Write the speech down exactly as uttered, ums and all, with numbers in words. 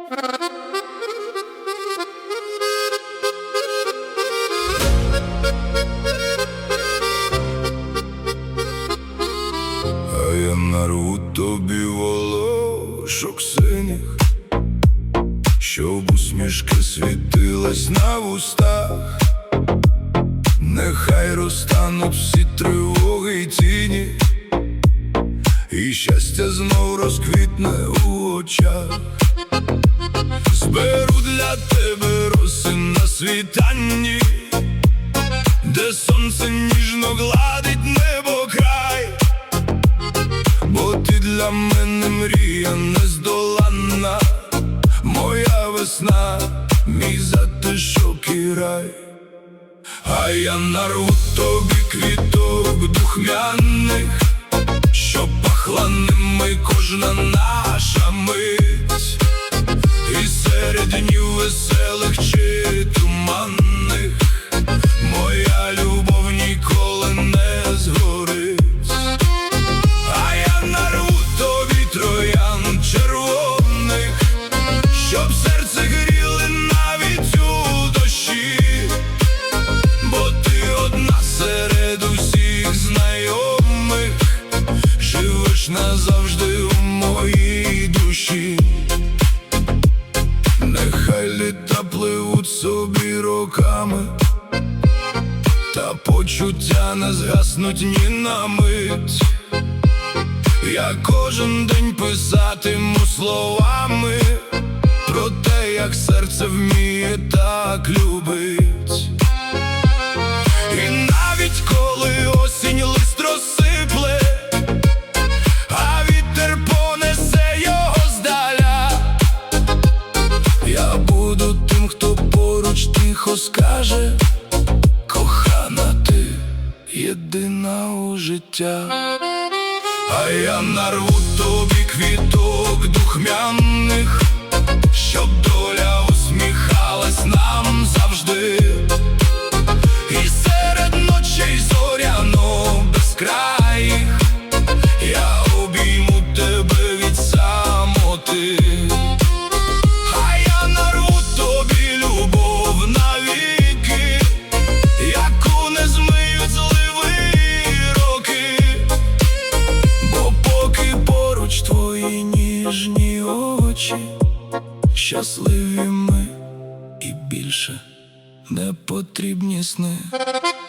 А я нарву тобі волошок синіх, щоб усмішка світилась на вустах. Нехай розтануть всі тривоги й тіні, і щастя знов розквітне у очах. Зберу для тебе роси на світанні, де сонце ніжно гладить небо край. Бо ти для мене мрія нездоланна, моя весна, мій затишок і рай. А я нарву тобі квіток духмяних, щоб пахла ними кожна наша мить. І серед днів веселих чи туманних моя любов ніколи не згорить. А я нарву тобі троян червоних, щоб серце гріли навіть у дощі. Бо ти одна серед усіх знайомих, живеш назавжди у моїй душі. Нехай літа пливуть собі роками, та почуття не згаснуть ні на мить. Я кожен день писатиму словами про те, як серце вміє так любить. І навіть коли осінь лист розсипле, а вітер понесе його здаля, я буду тим, хто поруч тихо скаже: кохана, ти єдина у життя. А я нарву тобі квіток духмяних, щоб доля усміхалась нам завжди. І серед ночей зоряно безкраїх я обійму тебе від самоти. А я нарву тобі любов навіки, яку не змиють зливи роки. Бо поки поруч твої ніжні очі, щасливі ми і більше не потрібні сни.